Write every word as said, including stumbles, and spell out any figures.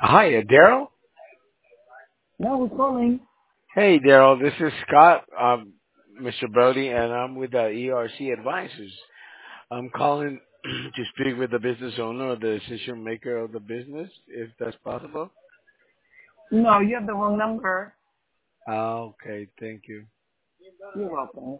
Hi, uh, Daryl. No, who's calling? Hey, Daryl. This is Scott, um, mister Brody, and I'm with uh, E R C Advisors. I'm calling to speak with the business owner or the decision maker of the business, if that's possible. No, you have the wrong number. Ah, okay, thank you. You're welcome.